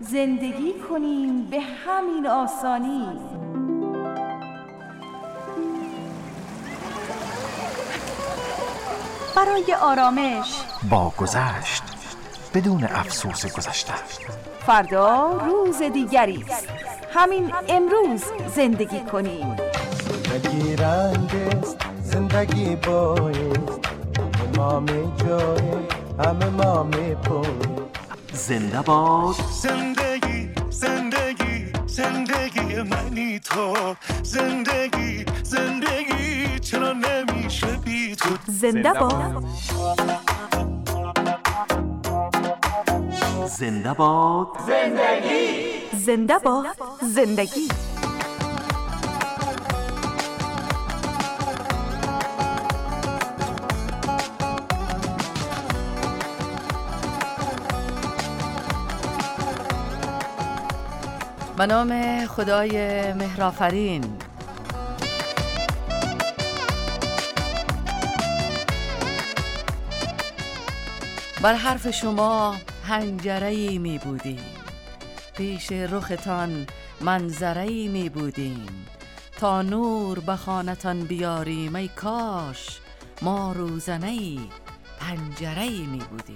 زندگی کنیم به همین آسانی. برای آرامش با گذشت بدون افسوس گذشته. فردا روز دیگری است. همین امروز زندگی کنیم. زندگی رنگ است، زندگی بایست، ما می جای همه ما می پوی. زنده باد زندگی، زندگی، زندگی منی تو. زندگی، زندگی چرا نمیشه بی تو. زنده باد. زنده باد زندگی. زنده باد زندگی. به نام خدای مهرآفرین. بر حرف شما حنجره‌ای می بودیم، پیش رختان منظره‌ای می بودیم، تا نور به خانتان بیاریم ای کاش ما روزنه‌ای پنجره‌ای می بودیم.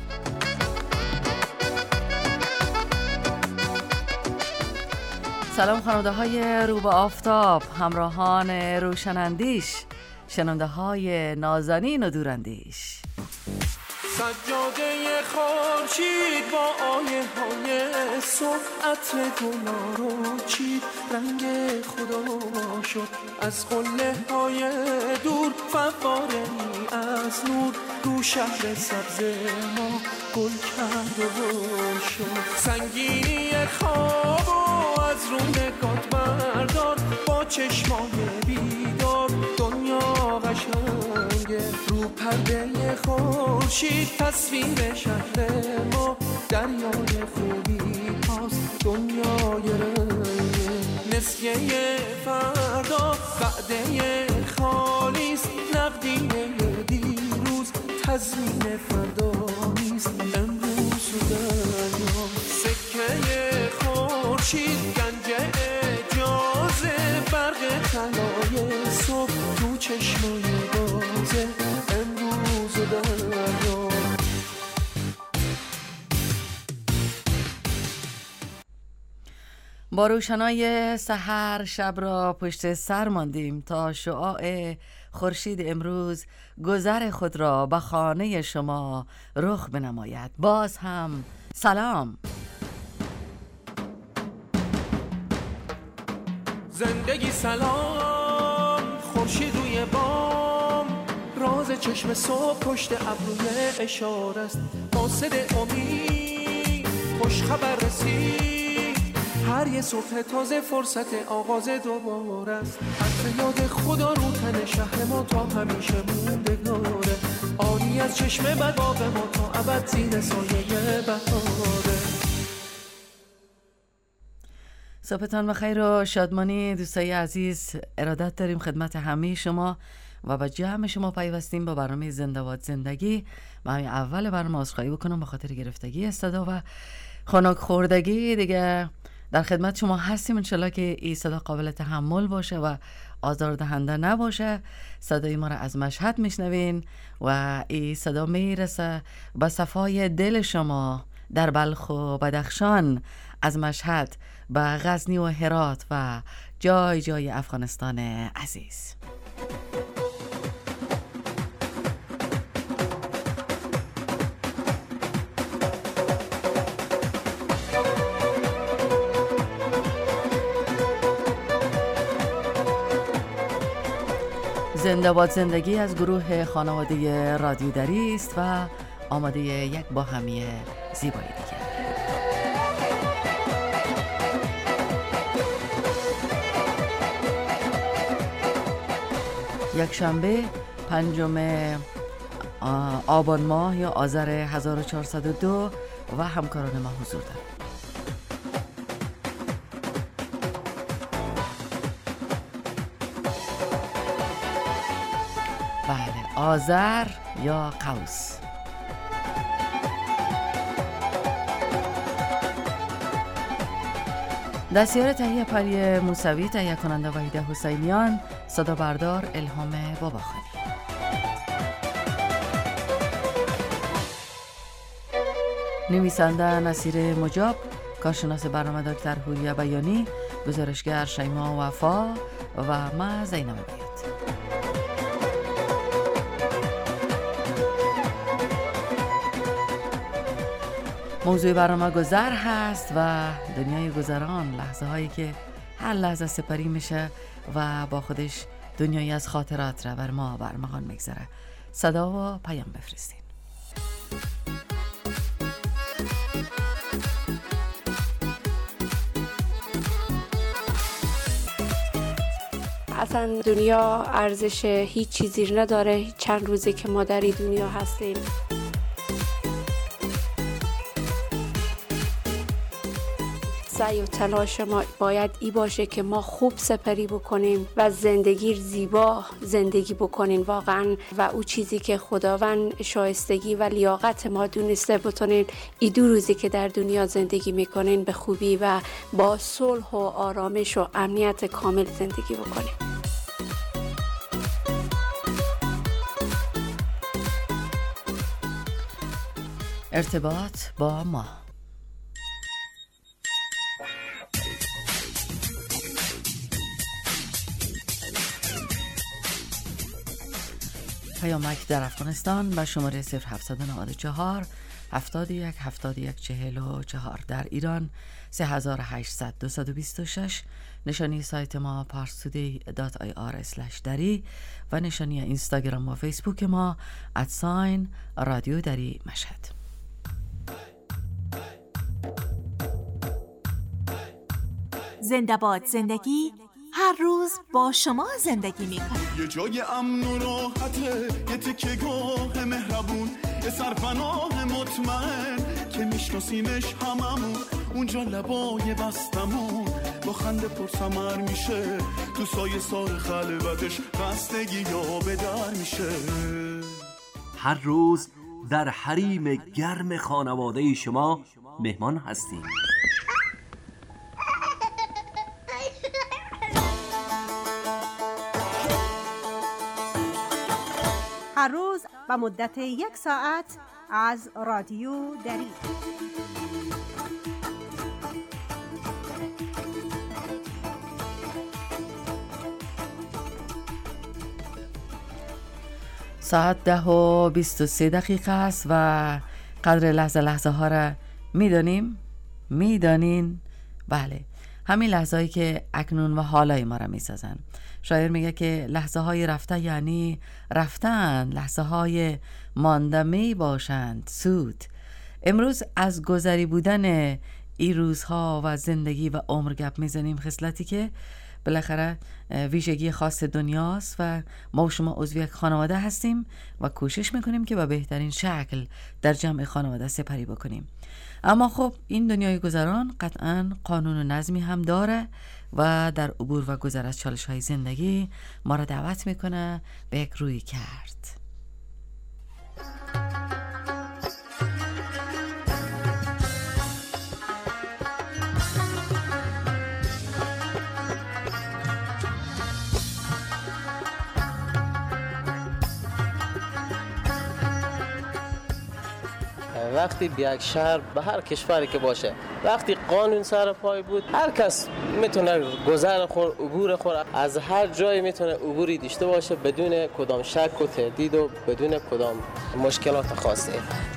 سلام خانواده های رو به آفتاب، همراهان روشنندیش، شنونده های نازنین و دوراندیش. سجاده خورشید با آیه های صبح عطر گلا رو چید، رنگ خدا شد از قله های دور، فواره ای از نور رو شهر سبز ما گل کرد و گل شد. سنگینی خواب و از رو نگات بردار، با چشمای بیدار دنیا قشنگه. رو پرده خورشید تصویر شهر ما دریای خوبی هاست، دنیای رنگه. نسیه فردا وعده خالیست، نقدینه دیروز تضمین فردا نیست. امروز و دریا سکه خورشید، گنج اجازه، برق طلای صبح تو چشمای بازه. امروز و دریا با روشنای سحر شب را پشت سر ماندیم تا شعاع خورشید امروز گذر خود را به خانه شما رخ بنماید. باز هم سلام. زندگی سلام، خورشید روی بام، راز چشم صبح پشت ابروی اشاره است. قاصد امید خوش خبر رسید، هر یه صبح تازه فرصت آغاز دوباره است. عطر یاد خدا رو تن شهر ما تا همیشه موندگاره، عالی از چشم بد باب ما تا ابد زیر سایه بهاره. صبحتان بخیر و شادمانی دوستای عزیز. ارادت داریم خدمت همه شما و با جمع شما پیوستیم با برنامه زنده باد زندگی. من همین اول برنامه عذرخواهی بکنم به خاطر گرفتگی صدا و خنک خوردگی. دیگه در خدمت شما هستیم، انشالله که این صدا قابل تحمل باشه و آزاردهنده نباشه. صدای ما را از مشهد میشنوین و این صدا میرسه به صفای دل شما در بلخ و بدخشان، از مشهد به غزنی و هرات و جای جای افغانستان عزیز. زنده باد زندگی از گروه خانواده رادیو دری است و آماده یک باهمی زیبایی دیگر. یک شنبه 5 آبان ماه یا آذر 1402 و همکاران ما حضور دارند. بله، آذر یا قوس. دستیار تهیه پری موسوی، تهیه کننده وحیده حسینیان، صدا بردار الهام باباخانی. نویسنده نصیر مجاب، کارشناس برنامه دکتر هوریا بیانی، گزارشگر شیما وفا و من زینب بیات. موضوع برنامه گذر هست و دنیای گذران، لحظه هایی که هر لحظه سپری میشه و با خودش دنیایی از خاطرات را بر ما برمغان میگذره. صدا و پیام بفرستین. اصلا دنیا ارزش هیچ چیزی نداره. چند روزی که ما در این دنیا هستیم. سعی و تلاش ما باید ای باشه که ما خوب سپری بکنیم و زندگی زیبا زندگی بکنیم واقعا، و او چیزی که خداوند شایستگی و لیاقت ما دونسته بتونین ای 2 روزی که در دنیا زندگی میکنین به خوبی و با صلح و آرامش و امنیت کامل زندگی بکنیم. ارتباط با ما. پیامک در افغانستان به شماره 0794 71 71 44. در ایران 3800 226. نشانی سایت ما parstoday.ir/dari و نشانی اینستاگرام و فیسبوک ما @رادیو دری مشهد. زنده باد زندگی، هر روز با شما زندگی میکنه. یه جای امن و راحته، یه تکه گاه مهربون، یه سرپناه مطمئن که میشناسیمش هممون. اونجا لبای بستمون با خنده پرسمر میشه، تو سایه سار خلوتش خستگی یا به در میشه. هر روز در حریم گرم خانواده شما مهمان هستیم. هر روز و مدت 1 ساعت از رادیو دری. ساعت 10:23 است و قدر لحظه ها را میدانین. بله، همین لحظه هایی که اکنون و حالای ما را میسازن. شاعر میگه که لحظه های رفته یعنی رفتن، لحظه های مانده می باشند سود. امروز از گذری بودن این روزها و زندگی و عمر گپ میزنیم، خصلتی که بالاخره ویژگی خاص دنیاست و ما و شما عضو یک خانواده هستیم و کوشش میکنیم که به بهترین شکل در جمع خانواده سپری بکنیم. اما خب این دنیای گذران قطعاً قانون و نظمی هم داره و در عبور و گذر از چالش های زندگی ما را دعوت میکنه به یک روی کرد. وقتی به یک شهر، به هر کشوری که باشه، وقتی قانون سر پای بود، هر کس میتونه گذر خور، عبور خور، از هر جایی میتونه عبوری داشته باشه بدون کدام شک و تردید و بدون کدام مشکلات خاصه.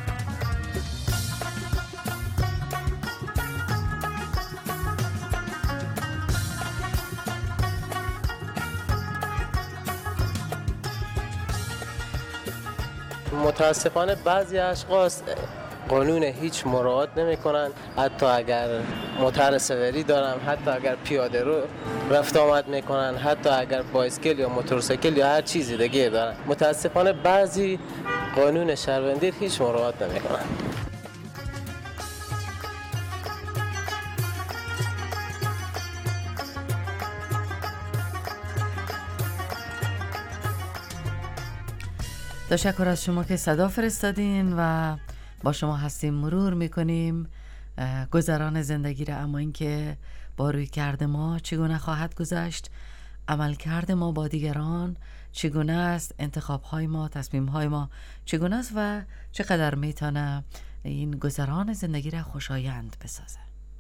متاسفانه بعضی اشخاص قانون هیچ مراعات نمی کنن، حتی اگر موتور سواری دارن، حتی اگر پیاده رو رفت آمد میکنن، حتی اگر بایسکل یا موتورسیکل یا هر چیزی دیگه دارن. متاسفانه بعضی قانون شهروندی هیچ مراعات نمی کنن. تشکر از شما که صدا فرستادین و با شما هستیم، مرور میکنیم گذران زندگی را، اما اینکه با روی کرده ما چگونه خواهد گذشت، عمل کرده ما با دیگران چگونه است، انتخاب های ما، تصمیم های ما چگونه است و چقدر میتونه این گذران زندگی را خوشایند بسازه.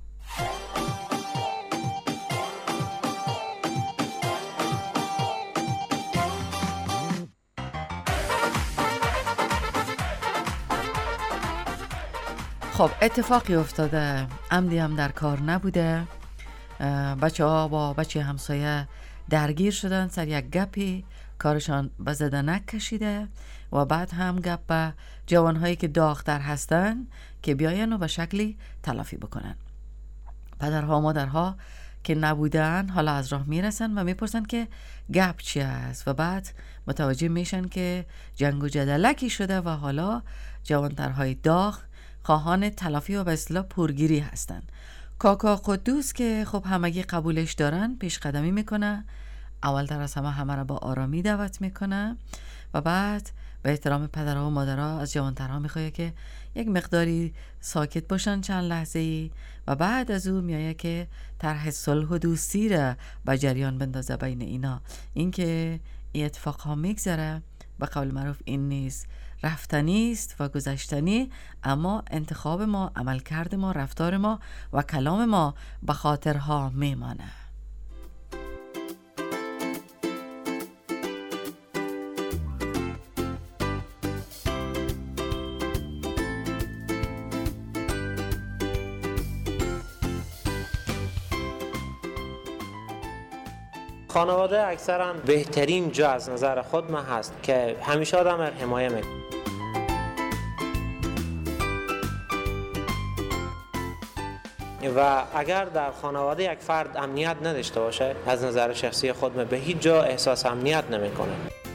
خب اتفاقی افتاده، عمدی هم در کار نبوده. بچه ها با بچه همسایه درگیر شدن سر یک گپی، کارشان به زدنک کشیده و بعد هم گپ به جوانهایی که داغ‌تر هستن که بیاین و به شکلی تلافی بکنن. پدرها و مادرها که نبودن حالا از راه میرسن و میپرسن که گپ چی است و بعد متوجه میشن که جنگ و جدلکی شده و حالا جوانترهای داغ خواهان تلافی و به اصطلاح پورگیری هستن. کاکا قدوس که خب همگی قبولش دارن پیش قدمی میکنه، اول در از همه را با آرامی دعوت میکنه و بعد به احترام پدرها و مادرها از جوانترها میخواه که یک مقداری ساکت باشن چند لحظه ای و بعد از اون میایه که طرح صلح و دوستی را به جریان بندازه بین اینا. اینکه این اتفاق ها میگذره به قول معروف این نیست، رفتنی است و گذشتنی، اما انتخاب ما، عملکرد ما، رفتار ما و کلام ما به خاطرها میمانه. خانواده اکثرا بهترین جا از نظر خود من هست که همیشه آدم را حمایه میکنه. و اگر در خانواده یک فرد امنیت نداشته باشه، از نظر شخصی خود من به هیچ جا احساس امنیت نمیکنه.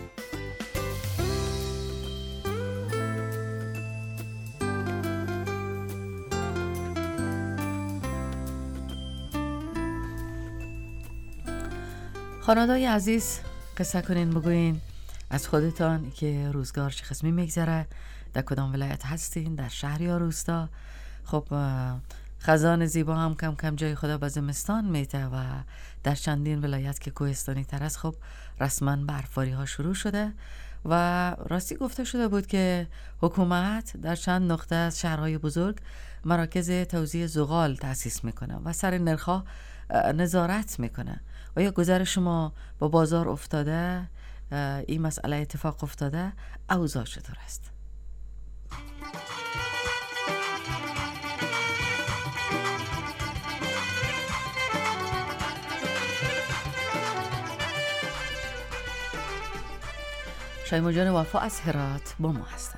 خانواده‌های عزیز، قصه کنین، بگوین از خودتان که روزگار چه قسمی میگذره، در کدام ولایت هستین، در شهر یا روستا. خب خزان زیبا هم کم کم جای خدا به زمستان میته و در چندین ولایت که کوهستانی تر است خب رسما برفباری ها شروع شده و راستی گفته شده بود که حکومت در چند نقطه از شهرهای بزرگ مراکز توزیع زغال تأسیس میکنه و سر نرخ‌ها نظارت میکنه. آیا گذر شما با بازار افتاده؟ این مسئله اتفاق افتاده؟ اوضاع چطور است؟ شایما جان وفا از هرات با ما هستن.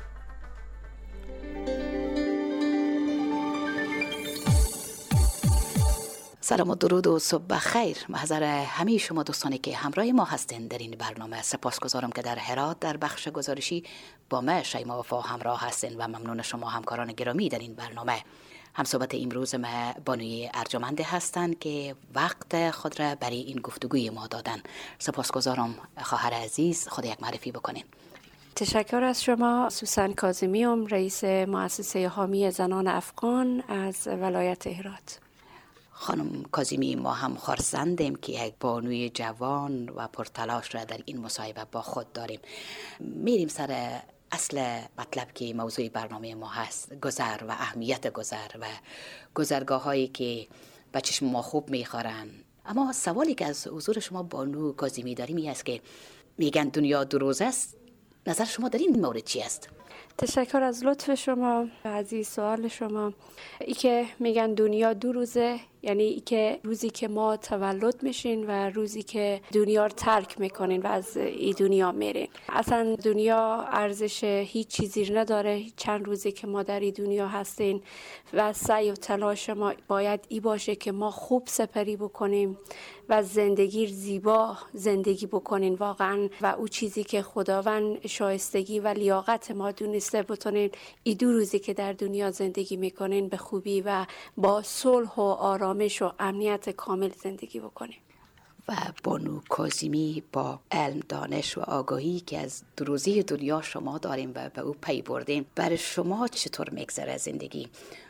سلام و درود و صبح بخیر. محضر همه شما دوستانی که همراه ما هستین در این برنامه. سپاسگزارم که در هرات در بخش گزارشی با ما شایما وفا همراه هستین و ممنون شما همکاران گرامی در این برنامه. همصحبت امروز ما بانوی ارجمند هستند که وقت خود را برای این گفتگوی ما دادن. سپاسگزارم خواهر عزیز، خود یک معرفی بکنین. تشکر از شما. سوسن کاظمی‌ام، رئیس مؤسسه حامی زنان افغان از ولایت هرات. خانم کاظمی، ما هم خرسندیم که یک بانوی جوان و پرتلاش را در این مصاحبه با خود داریم. میریم سر اصل مطلب که موضوع برنامه ما هست، گذر و اهمیت گذر و گذرگاه هایی که به چشم ما خوب میخورن. اما سوالی که از حضور شما بانو کاظمی داریم این است که میگن دنیا دو روز است. نظر شما در این مورد چی است؟ تشکر از لطف شما. عزیز سوال شما. ای که میگن دنیا دو روزه، یعنی ای که روزی که ما تولد میشین و روزی که دنیا رو ترک میکنین و از این دنیا میرین. اصلا دنیا ارزش هیچ چیزی نداره. چند روزی که ما در این دنیا هستین و سعی و تلاش ما باید ای باشه که ما خوب سپری بکنیم و زندگی زیبا زندگی بکنین واقعا، و او چیزی که خداوند شایستگی و لیاقت ما دونسته بتونین ای دو روزی که در دنیا زندگی میکنین به خوبی و با صلح و آرامش و امنیت کامل زندگی بکنیم. و بانو کاظمی با علم، دانش و آگاهی که از دو روزی دنیا شما داریم و به او پی بردیم، برای شما چطور میگذره زندگی؟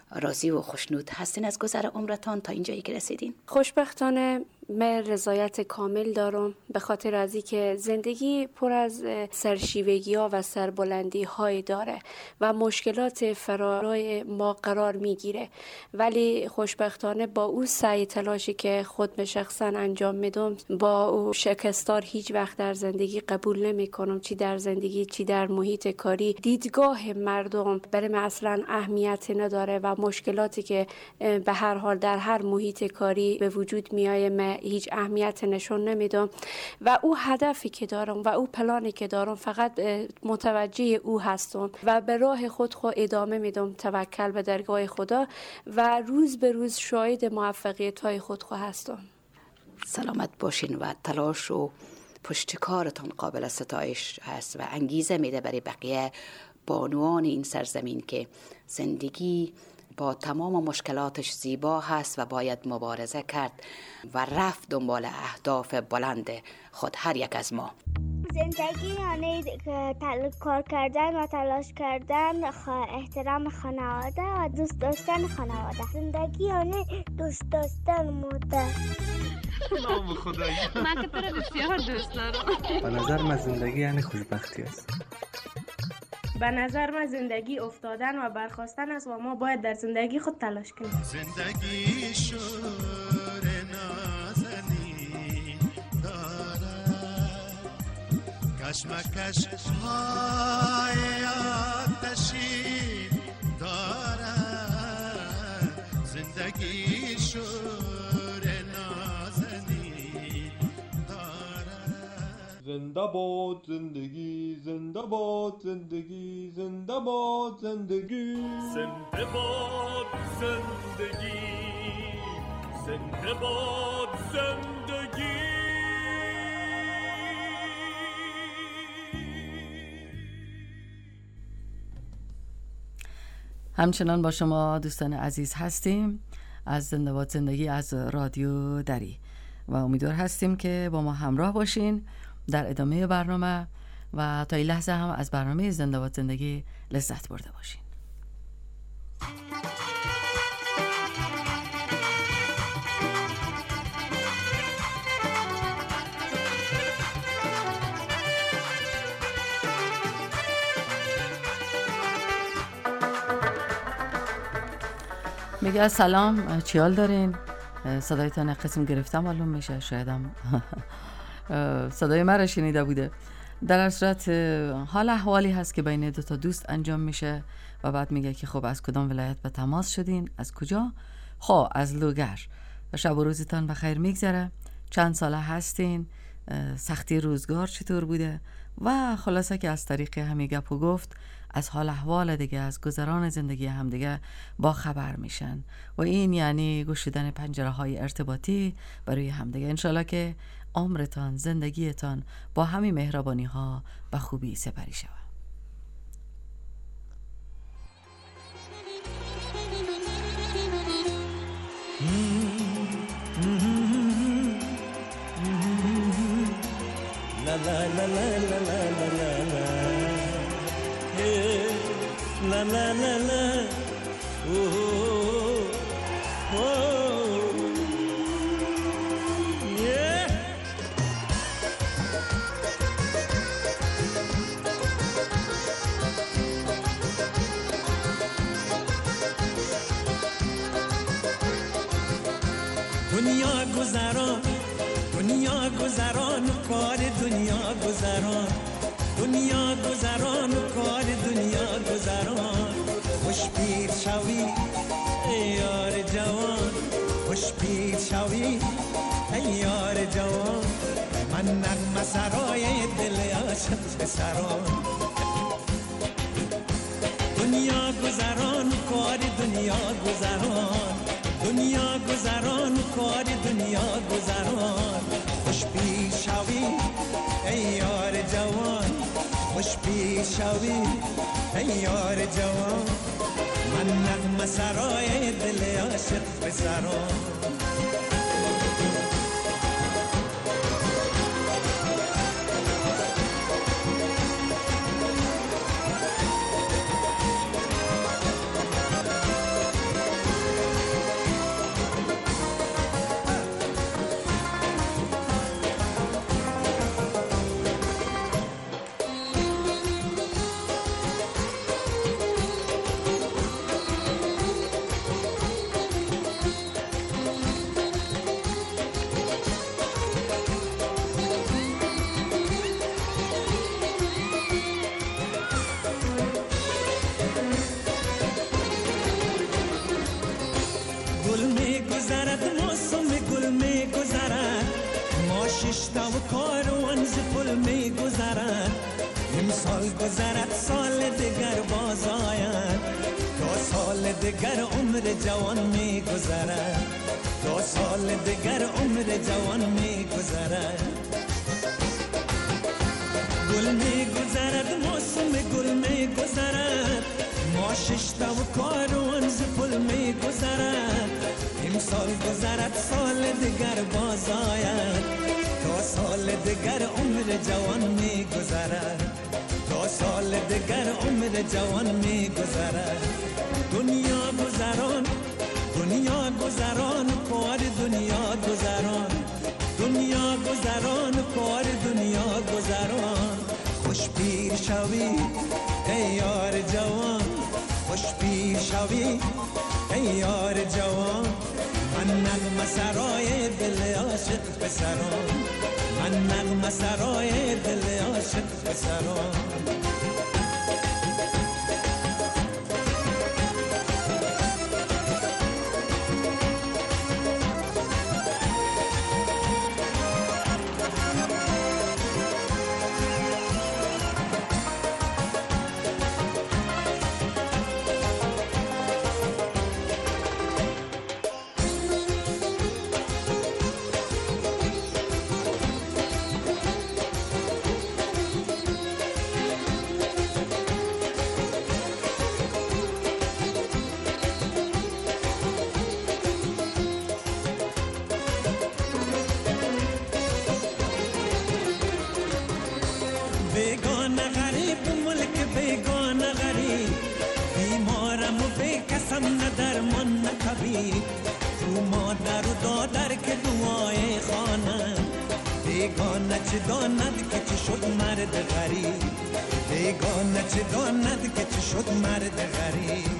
راضی و خوشنود هستین از گذر عمرتان تا اینجایی که رسیدین؟ خوشبختانه من رضایت کامل دارم، به خاطر از اینکه زندگی پر از سرشیوگی ها و سربلندی های داره و مشکلات فرارای ما قرار میگیره، ولی خوشبختانه با او سعی تلاشی که خود به شخصا انجام میدم، با او شکستار هیچ وقت در زندگی قبول نمی کنم، چی در زندگی چی در محیط کاری. دیدگاه مردم برای من اصلا اهمیت نداره و مشکلاتی که به هر حال در هر محیط کاری به وجود میایه من هیچ اهمیت نشون نمیدم و او هدفی که دارم و او پلانی که دارم فقط متوجه او هستم و به راه خود ادامه میدم، توکل به درگاه خدا و روز به روز شاهد موفقیت های خود هستم. سلامت باشین و تلاش و پشتکارتون قابل ستایش هست و انگیزه میده برای بقیه بانوان این سرزمین که زندگی با تمام مشکلاتش زیبا هست و باید مبارزه کرد و رفت دنبال اهداف بلند خود هر یک از ما. زندگی یعنی کار کردن و تلاش کردن، احترام خانواده و دوست داشتن خانواده. زندگی یعنی دوست داشتن مادر. نام خدایی. من که تو رو بسیار دوست دارم. به نظر من زندگی یعنی خوشبختی است. به نظر من زندگی افتادن و برخاستن است و ما باید در زندگی خود تلاش کنیم. زندگی شور نازنین دارد، کشمکش های آتشین دارد. زندگی شور نازنین دارد. زنده باد زندگی، زنده باد زندگی، زنده باد زندگی، زنده باد زندگی، زنده باد زندگی. همچنان با شما دوستان عزیز هستیم از زنده باد زندگی از رادیو دری و امیدوار هستیم که با ما همراه باشین در ادامه برنامه و تا این لحظه هم از برنامه زنده باد زندگی لذت برده باشین. میگه سلام، چی حال دارین؟ صدایتان قسم گرفتم معلوم میشه، شایدم صدای من را شنیده بوده. در هر صورت حال احوالی هست که بین دو تا دوست انجام میشه و بعد میگه که خب از کدام ولایت به تماس شدین؟ از کجا؟ خب از لوگر. و شب و روزتان بخیر میگذره. چند ساله هستین؟ سختی روزگار چطور بوده؟ و خلاصه که از طریق همین گپ و گفت از حال احوال دیگه، از گذران زندگی هم دیگه با خبر میشن و این یعنی گشودن پنجره های ارتباطی برای هم دیگه. انشالله که عمرتان، زندگیتان با همین مهربانی ها به خوبی سپری شود. La la la la la la la la la, hey, la la la la, oh, oh, yeah. دنیا گذران کار دنیا گذران، دنیا گذران کار دنیا گذران. خوش پیر شوی ای یار جوان، خوش پیر شوی ای یار جوان. من نغمه سرای دل عاشق پسران. دنیا گذران کار دنیا گذران، دنیا گذران کار دنیا گذران. خوش پیر شوی ای یار جوان، خوش پیر شوی ای یار جوان. من نغمه سرای دل عاشق پسران. و کاروان ز پل می گذرد امسال گذرد سال دیگر باز آید تا سال دیگر عمر جوان می گذرد تا سال دیگر عمر جوان می گذرد گل می گذرد موسم گل می گذرد ما ششتا و کاروان ز پل می گذرد امسال گذرد سال دیگر باز آید تا سال دیگر عمر جوان می گذرد تا سال دیگر عمر جوان می گذرد دنیا گذران دنیا گذران کار دنیا گذران دنیا گذران کار دنیا گذران خوش پیر شوی ای یار جوان خوش پیر شوی ای یار جوان من نغمه سرای دل عاشق پسران من نغمه سرای دل عاشق پسران بیگانه غریب ملک بیگانه غریب بیمارم و بیکسم نه درمان نه طبیب تو مادر و دادر که دعای خانم بیگانه چه داند که چه شد مرد غریب بیگانه چه داند که چه شد مرد غریب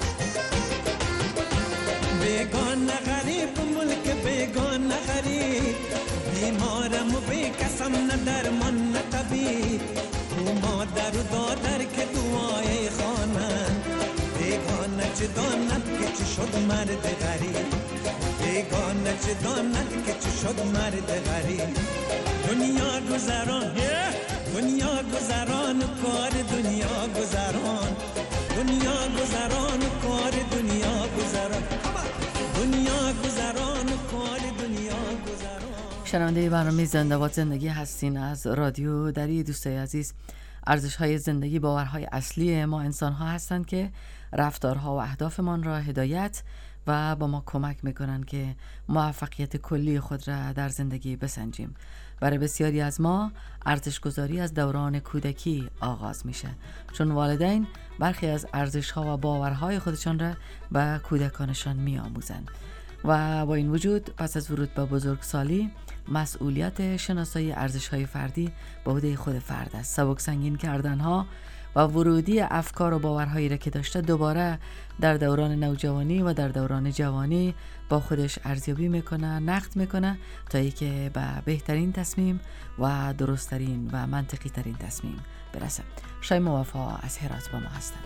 بیگانه غریب ملک بیگانه غریب بیمارم و بیکسم نه درمان نه طبیب تو مادر و دادر که دعای خانم بیگانه چه داند که چه شد مرد غریب بیگانه چه داند که چه شد مرد غریب دنیا گذران دنیا گذران کار دنیا گذران دنیا گذران کار دنیا گذران دنیا گذران کار دنیا گذران. شنونده برنامه زنده‌باد زندگی هستین از رادیو دری. دوستای عزیز، ارزش‌های زندگی باورهای اصلی ما انسان‌ها هستند که رفتارها و اهدافمان را هدایت و با ما کمک میکنن که موفقیت کلی خود را در زندگی بسنجیم. برای بسیاری از ما ارزش‌گذاری از دوران کودکی آغاز میشه، چون والدین برخی از ارزش‌ها و باورهای خودشان را به کودکانشان میآموزند و با این وجود پس از ورود به بزرگسالی مسئولیت شناسایی ارزش‌های فردی به عهده خود فرد است. سبک سنگین کردنها و ورودی افکار و باورهایی را که داشته دوباره در دوران نوجوانی و در دوران جوانی با خودش ارزیابی میکنه، نقد میکنه تا اینکه به بهترین تصمیم و درستترین و منطقی ترین تصمیم برسه. شایما وفا از هرات با ما هستن.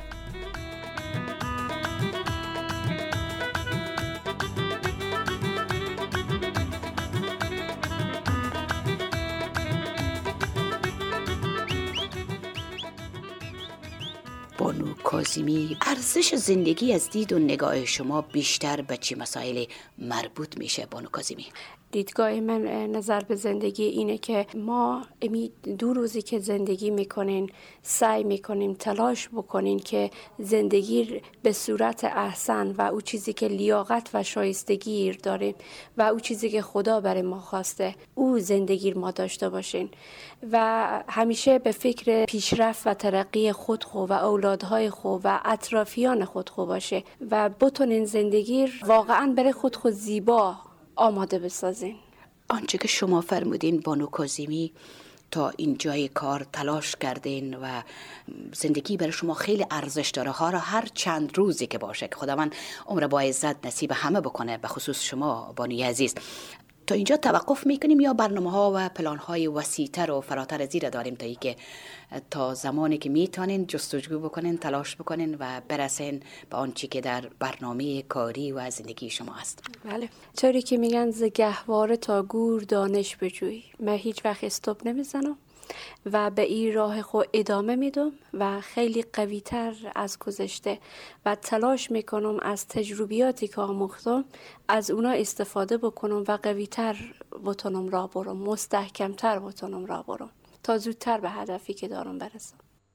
بانو کاظمی، ارزش زندگی از دید و نگاه شما بیشتر به چه مسائل مربوط میشه بانو کاظمی؟ دیدگاه من نظر به زندگی اینه که ما دو روزی که زندگی میکنین سعی میکنیم تلاش بکنین که زندگی به صورت احسن و او چیزی که لیاقت و شایستگی داریم و او چیزی که خدا برای ما خواسته او زندگی ما داشته باشین و همیشه به فکر پیشرفت و ترقی خود خو و اولادهای خو و اطرافیان خود خو باشه و بتونین زندگی واقعا برای خود خو زیبا آماده بسازین. آنچه که شما فرمودین بانو کاظمی، تا این جای کار تلاش کردین و زندگی برای شما خیلی ارزش داره ها را هر چند روزی که باشه که خداوند عمر با عزت نصیب همه بکنه، به خصوص شما بانوی عزیز. تا اینجا توقف میکنیم یا برنامه ها و پلان های وسیع‌تر و فراتر از این داریم تا اینکه تا زمانی که میتونین جستجو بکنین، تلاش بکنین و برسین به آنچه که در برنامه کاری و زندگی شما هست؟ بله، طوری که میگن ز گهواره تا گور دانش بجوی. من هیچ وقت استاپ نمیزنم و به این راه خود ادامه میدم و خیلی قوی تر از گذشته و تلاش میکنم از تجربیاتی که آموختم از اونا استفاده بکنم و قوی تر بتونم راه برم، مستحکم تر بتونم راه برم تا زودتر به هدفی که دارم برسم.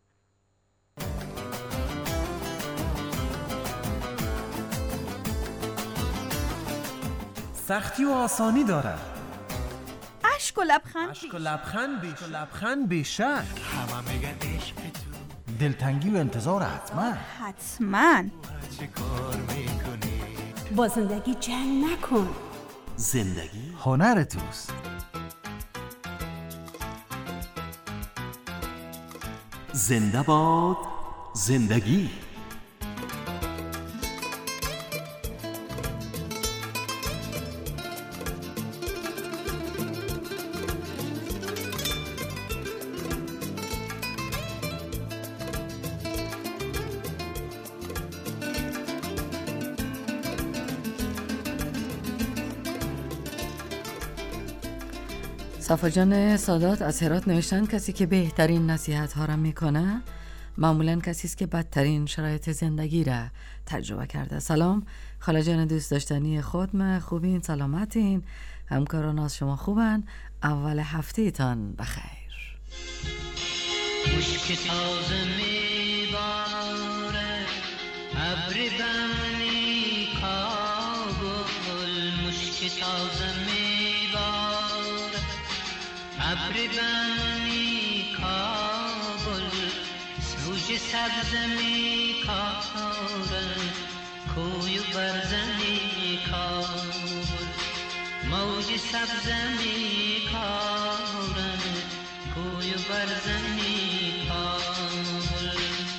سختی و آسانی داره، اشک و لبخند بیشک، همه میگن عشق تو، دلتنگی و انتظار حتما چه کار میکنی؟ با زندگی جنگ نکن، زندگی هنر توست. زنده باد زندگی. صفا جان سادات از هرات نوشتن کسی که بهترین نصیحت ها را میکنه معمولا کسی است که بدترین شرایط زندگی را تجربه کرده. سلام خاله جان دوست داشتنی خودم، خوبین؟ سلامتین؟ همکاران از شما خوبن؟ اول هفته تان بخیر. مشک تازه میباره ابر بمنی کابل، مشک تازه میباره ابر بمنی کابل، سوج سبز میکاره کوی برزنی کابل، موج سبز میکاره کوی برزنی کابل.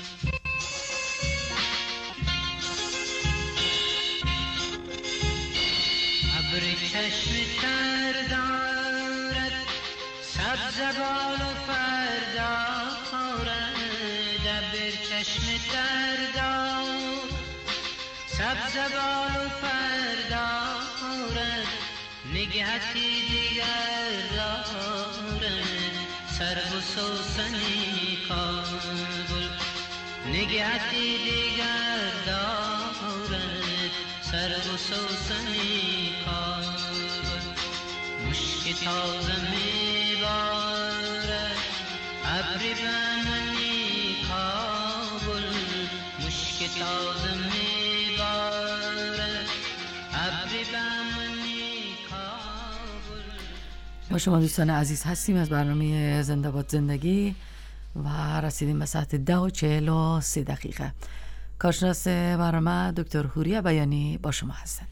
ابر چشم تر دارد سبز بال و فر دارد، ابر چشم تر دارد سبز بال و فر دارد، نگهتی دیگر دارد سرو و سوسنی کابل، نگهتی دیگر دارد سرو و سوسنی کابل، مشک تازه میبارد ابر بمنی کابل، مشک تازه میبارد ابر بمنی کابل. با شما دوستان عزیز هستیم از برنامه زنده باد زندگی و رسیدیم به ساعت 10:43. کارشناس برنامه دکتر هوریا بیانی با شما هستند.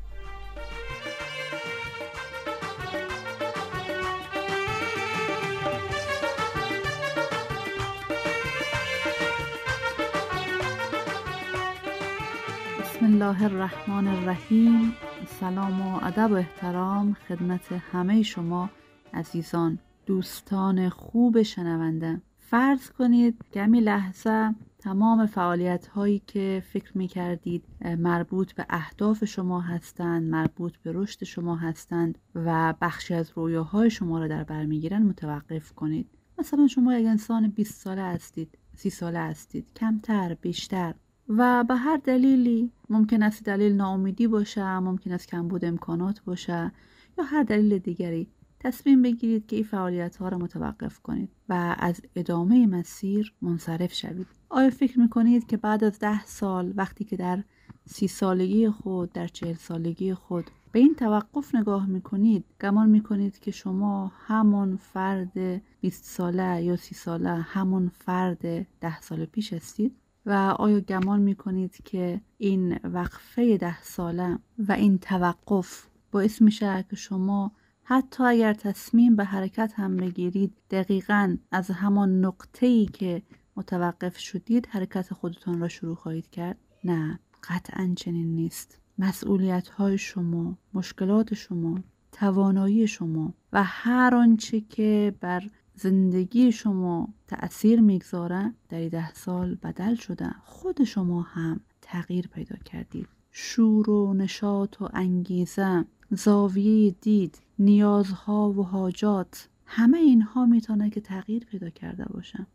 بسم الله الرحمن الرحیم. سلام و ادب و احترام خدمت همه شما عزیزان، دوستان خوب شنونده. فرض کنید کمی لحظه تمام فعالیت هایی که فکر می کردید مربوط به اهداف شما هستند، مربوط به رشد شما هستند و بخشی از رویاهای شما را در بر می گیرند متوقف کنید. مثلا شما یک انسان 20 ساله هستید، 30 ساله هستید، کمتر بیشتر، و به هر دلیلی، ممکن است دلیل ناامیدی باشه، ممکن است کمبود امکانات باشه یا هر دلیل دیگری، تصمیم بگیرید که این فعالیت ها را متوقف کنید و از ادامه مسیر منصرف شوید. آیا فکر میکنید که بعد از 10 سال، وقتی که در 30 سالگی خود، در 40 سالگی خود به این توقف نگاه میکنید، گمان میکنید که شما همون فرد 20 ساله یا 30 ساله، همون فرد 10 سال پیش هستید؟ و آیا گمان میکنید که این وقفه 10 ساله و این توقف باعث میشه که شما حتی اگر تصمیم به حرکت هم بگیرید، دقیقاً از همان نقطه‌ای که متوقف شدید حرکت خودتون را شروع خواهید کرد؟ نه، قطعاً چنین نیست. مسئولیت‌های شما، مشکلات شما، توانایی شما و هر آنچه که بر زندگی شما تأثیر میگذاره در 10 سال بدل شده. خود شما هم تغییر پیدا کردید. شور و نشاط و انگیزه، زاویه دید، نیازها و حاجات، همه اینها میتونه که تغییر پیدا کرده باشه.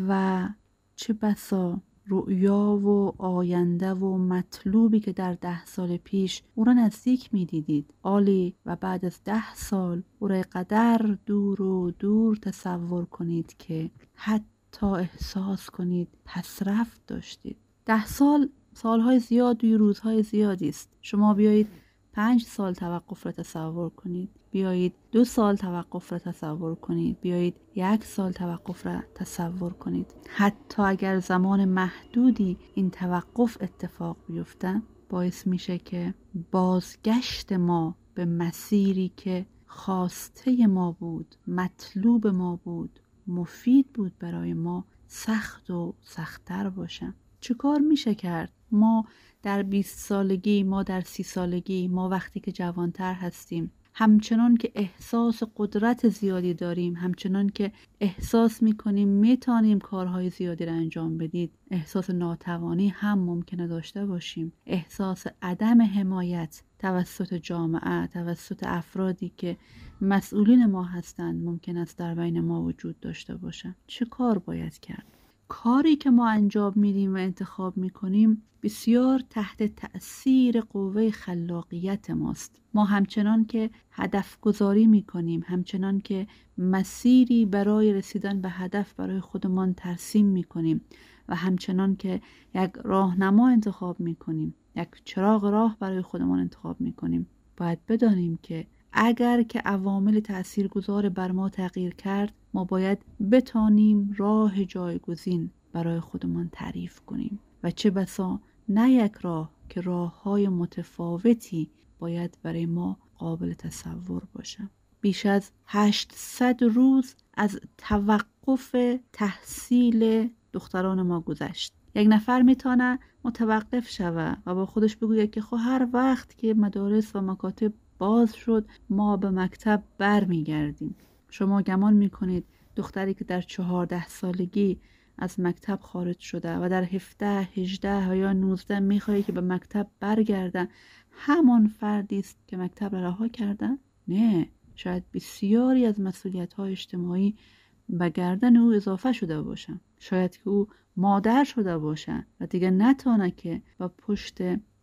و چه بسا رؤیا و آینده و مطلوبی که در 10 سال پیش او را نزدیک میدیدید، عالی، و بعد از 10 سال او را قدر دور و دور تصور کنید که حتی احساس کنید پسرفت داشتید. 10 سال سالهای زیاد و روزهای زیادی است. شما بیایید 5 سال توقف را تصور کنید، بیایید 2 سال توقف را تصور کنید، بیایید 1 سال توقف را تصور کنید. حتی اگر زمان محدودی این توقف اتفاق بیفته، باعث میشه که بازگشت ما به مسیری که خواسته ما بود، مطلوب ما بود، مفید بود برای ما، سخت و سخت‌تر باشه. چه کار میشه کرد؟ ما در 20 سالگی، ما در 30 سالگی، ما وقتی که جوانتر هستیم، همچنان که احساس قدرت زیادی داریم، همچنان که احساس میکنیم میتونیم کارهای زیادی را انجام بدید، احساس ناتوانی هم ممکنه داشته باشیم. احساس عدم حمایت توسط جامعه، توسط افرادی که مسئولین ما هستند ممکن است در بین ما وجود داشته باشه. چه کار باید کرد؟ کاری که ما انجام میدیم و انتخاب میکنیم بسیار تحت تأثیر قوه خلاقیت ماست. ما همچنان که هدف گذاری میکنیم، همچنان که مسیری برای رسیدن به هدف برای خودمان ترسیم میکنیم و همچنان که یک راهنما انتخاب میکنیم، یک چراغ راه برای خودمان انتخاب میکنیم، باید بدانیم که اگر که عوامل تأثیرگذار بر ما تغییر کرد، ما باید بتانیم راه جایگزین برای خودمان تعریف کنیم و چه بسا نه یک راه که راه‌های متفاوتی باید برای ما قابل تصور باشه. بیش از 800 روز از توقف تحصیل دختران ما گذشت. یک نفر میتونه متوقف شوه و با خودش بگوید که خب هر وقت که مدارس و مکاتب باز شد ما به مکتب برمیگردیم. شما گمان میکنید دختری که در 14 سالگی از مکتب خارج شده و در 17، 18 یا 19 میخواهی که به مکتب برگرده همان فردی است که مکتب را رها کرده؟ نه، شاید بسیاری از مسئولیت‌های اجتماعی به گردن او اضافه شده باشه. شاید که او مادر شده باشه و دیگه نتونه که با پشت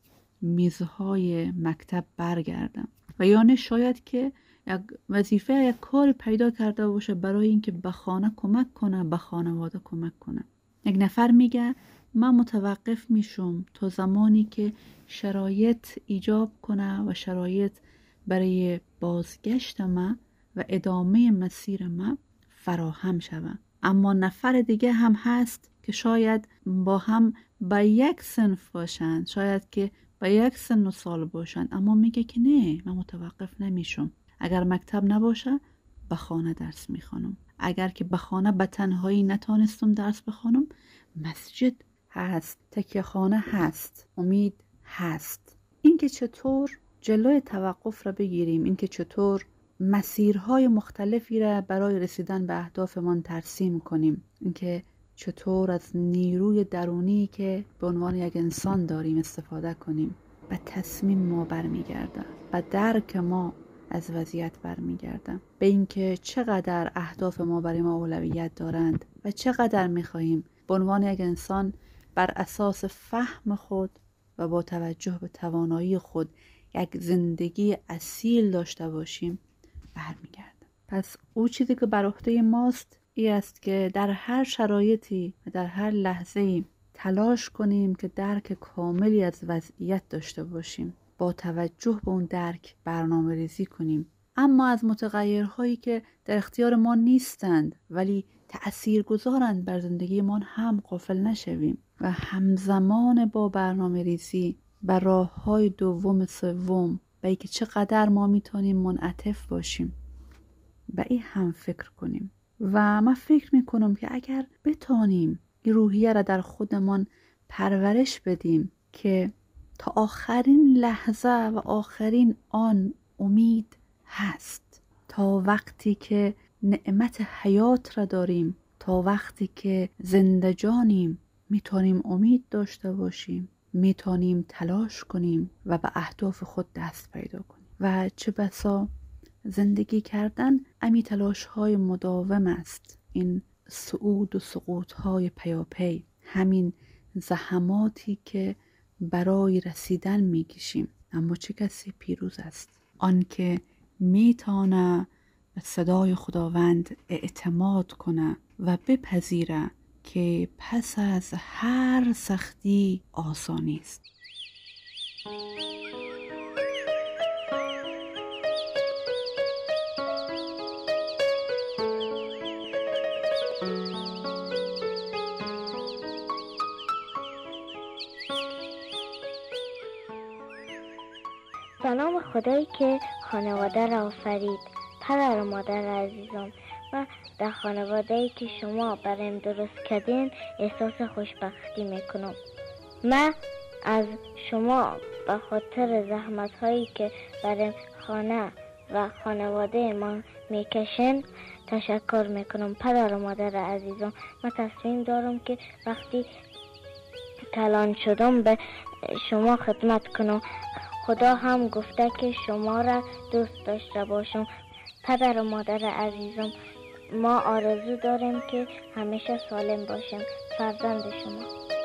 میزهای مکتب برگردم، و یا نه شاید که یک وظیفه، یک کار پیدا کرده باشه برای اینکه به خانه کمک کنه، به خانواده کمک کنه. یک نفر میگه من متوقف میشم تا زمانی که شرایط ایجاب کنه و شرایط برای بازگشت من و ادامه مسیر من فراهم شود. اما نفر دیگه هم هست که شاید با هم به یک صنف باشند، شاید که به یک سن و سال باشند، اما میگه که نه، من متوقف نمیشم. اگر مکتب نباشه به خانه درس میخوانم، اگر که به خانه به تنهایی نتانستم درس بخوانم، مسجد هست، تکیه خانه هست، امید هست. اینکه چطور جلوی توقف را بگیریم، اینکه چطور مسیرهای مختلفی را برای رسیدن به اهدافمان ترسیم کنیم، اینکه چطور از نیروی درونی که به عنوان یک انسان داریم استفاده کنیم، به تصمیم ما برمیگرده، به درک ما از وضعیت برمیگرده، به اینکه چقدر اهداف ما برای ما اولویت دارند و چقدر میخواهیم به عنوان یک انسان بر اساس فهم خود و با توجه به توانایی خود یک زندگی اصیل داشته باشیم برمیگرده. پس او چیزی که بر عهده ماست این است که در هر شرایطی و در هر لحظه‌ای تلاش کنیم که درک کاملی از وضعیت داشته باشیم، با توجه به اون درک برنامه ریزی کنیم، اما از متغیرهایی که در اختیار ما نیستند ولی تأثیر گذارند بر زندگی ما هم غافل نشویم و همزمان با برنامه ریزی بر راه‌های دوم سوم به اینکه چقدر ما میتونیم منعطف باشیم به این هم فکر کنیم. و من فکر میکنم که اگر بتانیم این روحیه را در خودمان پرورش بدیم که تا آخرین لحظه و آخرین آن امید هست. تا وقتی که نعمت حیات را داریم، تا وقتی که زنده جانیم، میتونیم امید داشته باشیم، میتونیم تلاش کنیم و به اهداف خود دست پیدا کنیم. و چه بسا زندگی کردن امی تلاش های مداوم است، این صعود و سقوط های پیاپی، همین زحماتی که برای رسیدن میکشیم. اما چه کسی پیروز است؟ آن که میتونه به صدای خداوند اعتماد کنه و بپذیره که پس از هر سختی آسانی است. سلام خدایی که خانواده را آفرید. پدر و مادر عزیزم، من در خانواده‌ای که شما برایم درست کردین احساس خوشبختی میکنم. من از شما به خاطر زحمت‌هایی که برای خانه و خانواده ما میکشن تشکر میکنم. پدر و مادر عزیزم، من تصمیم دارم که وقتی کلان شدم به شما خدمت کنم. خدا هم گفته که شما را دوست داشته باشم. پدر و مادر عزیزم، ما آرزو داریم که همیشه سالم باشیم. فرزند شما.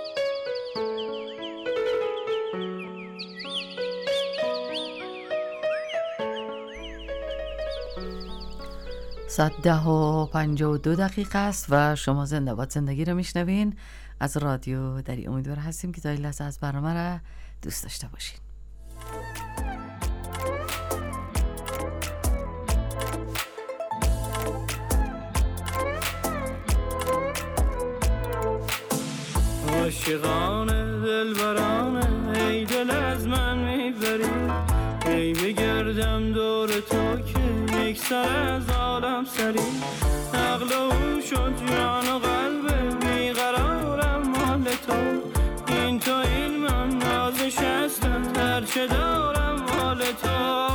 10:52 است و شما زنده باد زندگی رو میشنوین از رادیو دری. امیدوار هستیم که تا این لحظه از برنامه را دوست داشته باشین. عاشقانه دلبرانه ای دل از من میبری، ای بگردم دور تو که یک سر از عالم سری. عقل و شد جان و قلب بیقرارم مال تو، این تو این من نازش هستم هرچه دارم مال تو.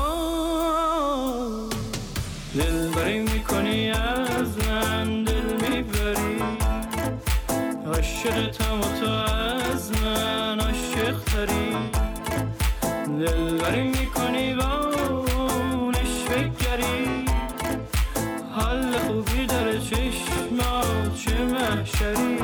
دلبری میکنی از من دل میبری، عاشقتم و تو از من عاشق تری. دلبری میکنی با نشوه گری، حال خوبی در چشمات چه محشری.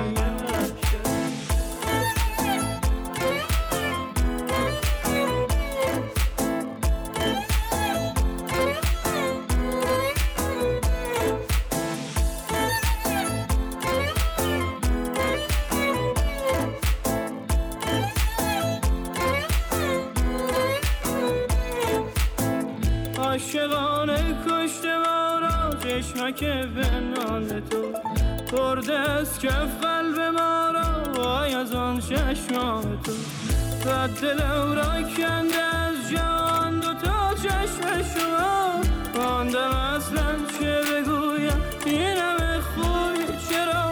عاشقانه کشته ما را چشمک بنان تو، برده از کف قلب ما را وای از آن چشمان تو. و دلم را کنده از جان دو تا چشم شما، ماندم اصلا چه بگویم این همه خوبی چرا.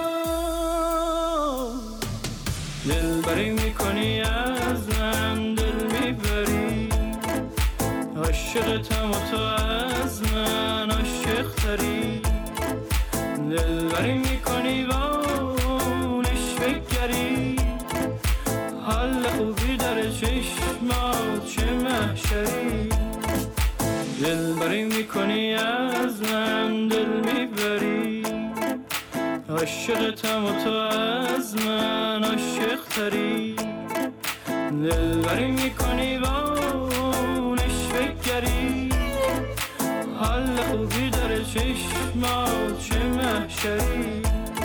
دلبری میکنی از من دل میبری، عاشقتم و تو از من عاشق تری. دلبری میکنی با نشوه گری، حال خوبی در چشمات چه محشری. دلبری میکنی از من دل میبری، عاشقتم و تو از من عاشق تری. دلبری میکنی با گری، حال خوبی در چشمات چه محشری.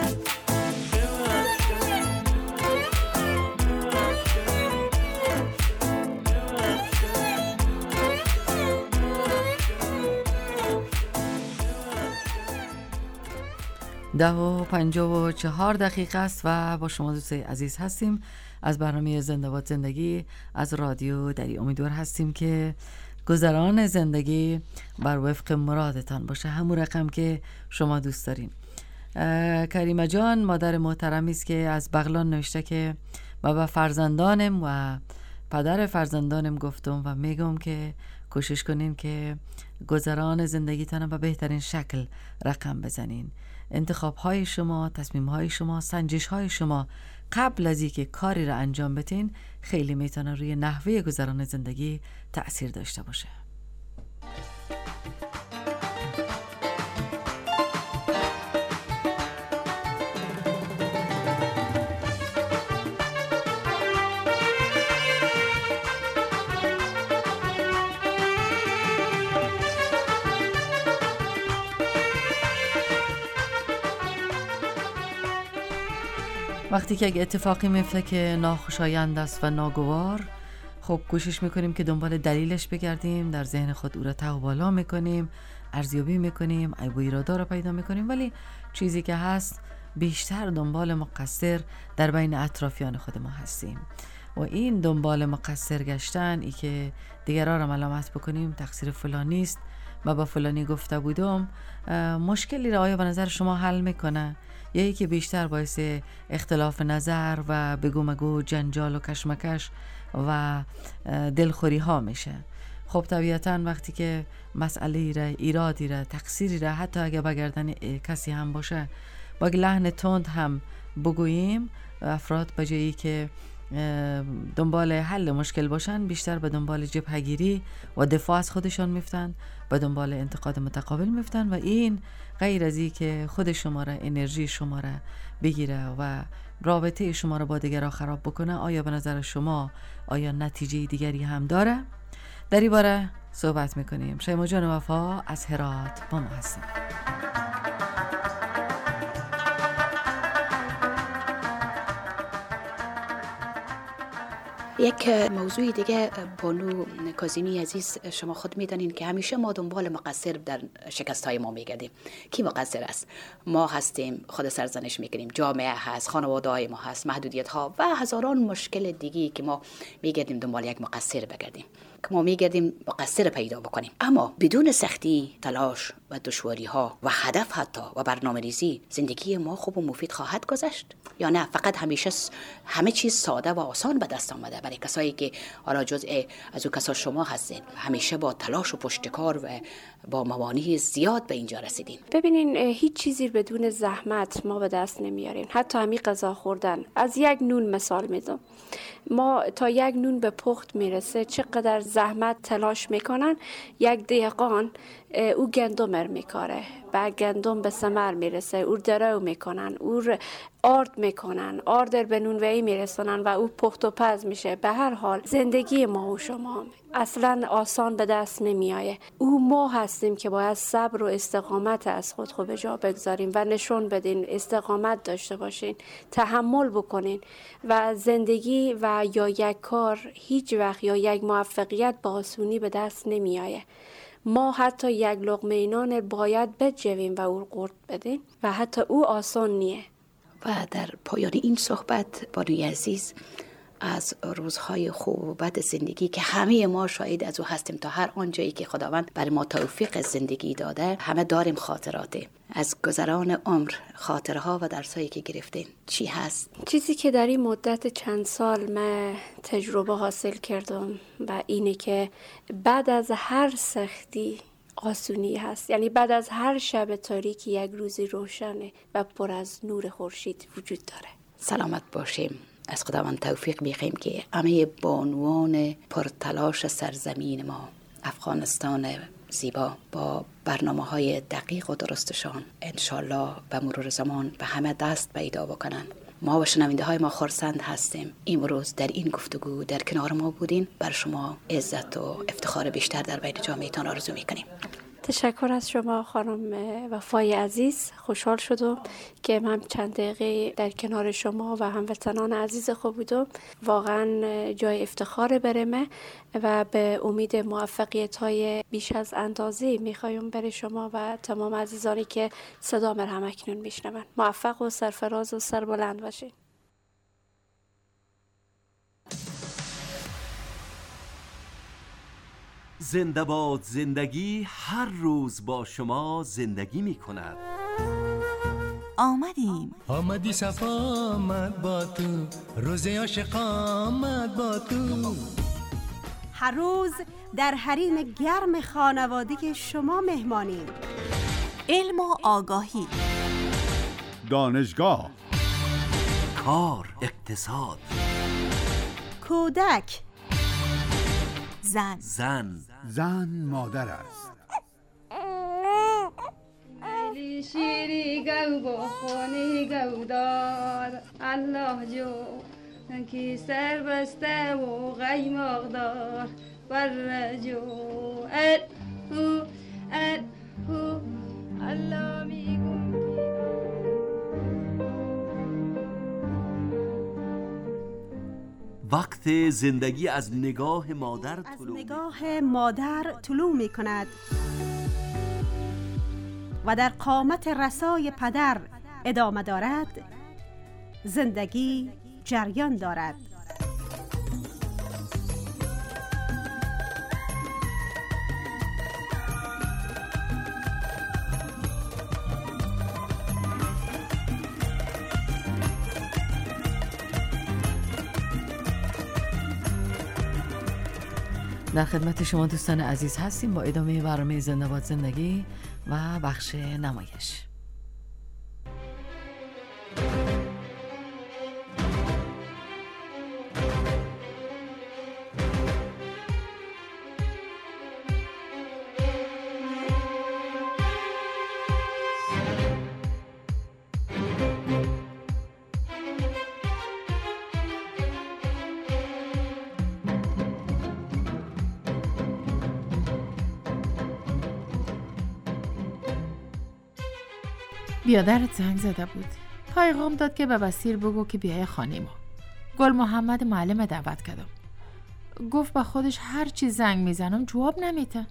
ده و 54 دقیقه است و با شما دوستای عزیز هستیم از برنامه زنده باد زندگی از رادیو دری. امیدوار هستیم که گذران زندگی بر وفق مرادتان باشه، همون رقم که شما دوست دارین. کریمه جان مادر محترمی است که از بغلان نوشته که با فرزندانم و پدر فرزندانم گفتم و میگم که کوشش کنین که گذران زندگیتان به بهترین شکل رقم بزنین. انتخاب‌های شما، تصمیم‌های شما، سنجش‌های شما قبل از اینکه کاری را انجام بدین خیلی میتونه روی نحوه گذران زندگی تأثیر داشته باشه. وقتی که اگه اتفاقی میفته که ناخوشایند است و ناگوار، خب کوشش میکنیم که دنبال دلیلش بگردیم، در ذهن خود او را ته و بالا میکنیم، ارزیابی میکنیم، عیب و ایرادا را پیدا میکنیم، ولی چیزی که هست بیشتر دنبال مقصر در بین اطرافیان خود ما هستیم و این دنبال مقصر گشتن، ای که دیگران را ملامت بکنیم تقصیر فلانی است و با فلانی گفته بودم، مشکلی را آیا به نظر شما حل میکنه یا ای که بیشتر باعث اختلاف نظر و بگو مگو، جنجال و کشمکش و دلخوری ها میشه؟ خب طبیعتاً وقتی که مسئله را، ایرادی را، تقصیری را حتی اگه بگردن کسی هم باشه با لحن تند هم بگوییم، افراد به جایی که دنبال حل مشکل باشن بیشتر به دنبال جبهه‌گیری و دفاع از خودشان میفتن، به دنبال انتقاد متقابل میفتن و این غیر از این که خود شما را، انرژی شما را بگیره و رابطه شما را با دیگران خراب بکنه، آیا به نظر شما آیا نتیجه دیگری هم داره؟ در این باره صحبت میکنیم. شیما جان وفا از هرات با ما هستیم. یک موضوع دیگه بانو کاظمی عزیز، شما خود میدانین که همیشه ما دنبال مقصر در شکست‌های ما میگردیم. کی مقصر است؟ ما هستیم، خود سرزنش میکنیم، جامعه هست، خانواده‌های ما هست، محدودیت‌ها و هزاران مشکل دیگی که ما میگردیم دنبال یک مقصر بگردیم، که ما میگردیم مقصر پیدا بکنیم. اما بدون سختی، تلاش و دشواری‌ها و هدف حتی و برنامه‌ریزی زندگی ما خوب و مفید خواهد گذشت یا نه فقط همیشه همه چیز ساده و آسان به دست آمده برای کسایی که حالا جزء از اون کسا شما هستین، همیشه با تلاش و پشتکار و با موانع زیاد به اینجا رسیدین؟ ببینین، هیچ چیزی بدون زحمت ما به دست نمیاریم. حتی همین غذا خوردن. از یک نون مثال میدم، ما تا یک نون به پخت میرسه چقدر زحمت تلاش میکنن. یک دهقان او گندم میکاره، بعد گندم به ثمر میرسه، او درو میکنن، او آرد میکنن، آرد به نونوایی میرسونن و او پخت و پز میشه. به هر حال زندگی ما و شما اصلا آسان به دست نمیایه. او ما هستیم که باید صبر و استقامت از خود به جا بگذاریم و نشون بدین، استقامت داشته باشین، تحمل بکنین و زندگی و یا یک کار هیچ وقت یا یک موفقیت با آسونی به دست نمیایه. ما حتی یک لقمه نان باید بجویم و او قورت بدیم و حتی او آسان نیه. و در پایان این صحبت بانوی عزیز، از روزهای خوب و بد زندگی که همه ما شاهد از او هستیم، تا هر آنجایی که خداوند بر ما توفیق زندگی داده، همه داریم خاطراته از گذران عمر، خاطرها و درسایی که گرفتیم. چی هست؟ چیزی که در این مدت چند سال من تجربه حاصل کردم و اینه که بعد از هر سختی آسونی هست. یعنی بعد از هر شب تاریکی یک روزی روشنه و پر از نور خورشید وجود داره. سلامت باشیم. از خداوند توفیق می‌خوایم که همه بانوان پرتلاش سرزمین ما، افغانستان زیبا، با برنامه‌های دقیق و درستشان انشالله به مرور زمان به همه دست پیدا بکنن. ما و شنونده‌های ما خرسند هستیم امروز در این گفتگو در کنار ما بودین. بر شما عزت و افتخار بیشتر در بین جامعه‌تان آرزو می‌کنیم. تشکر از شما خانم وفای عزیز. خوشحال شدم که من چند دقیقه در کنار شما و هموطنان عزیز خود بودم. واقعا جای افتخار برمه و به امید موفقیت‌های بیش از اندازه میخوایم برای شما و تمام عزیزانی که صدا هم اکنون میشنون. موفق و سرفراز و سربلند باشین. زنده باد زندگی، هر روز با شما زندگی می کند. آمدی صفا آمد با تو، روز عاشق آمد با تو. هر روز در حریم گرم خانوادگی شما مهمانیم. علم و آگاهی، دانشگاه، کار، اقتصاد، کودک، زن مادر است. شیری گو بخونی گو دار الله جو کی سر بسته و غیماغ دار بر جو هو الله میگم وقت زندگی از نگاه مادر طلوع می کند و در قامت رسای پدر ادامه دارد. زندگی جریان دارد. در خدمت شما دوستان عزیز هستیم با ادامه برنامه زنده باد زندگی و بخش نمایش. بیادرت زنگ زده بود، پیغام داد که به بصیر بگو که بیای خانه ما. گل محمد معلم دعوت کردم. گفت با خودش هر چی زنگ میزنم جواب نمیده.